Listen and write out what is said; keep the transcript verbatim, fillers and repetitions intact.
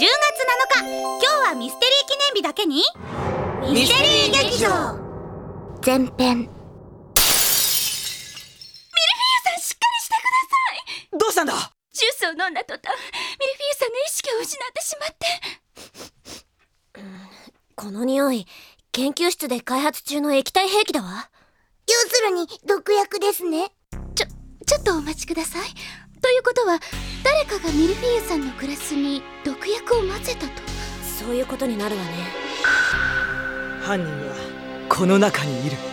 じゅうがつなのか、今日はミステリー記念日だけにミステリー劇場前編。ミルフィーユさん、しっかりしてください。 どうしたんだ？ ジュースを飲んだ途端、ミルフィーユさんの意識を失ってしまって。 この匂い、研究室で開発中の液体兵器だわ。 要するに毒薬ですね。 ちょ、ちょっとお待ちください。ということは、誰かがミルフィーユさんのグラスに毒薬を混ぜたと。 そういうことになるわね。 犯人はこの中にいる。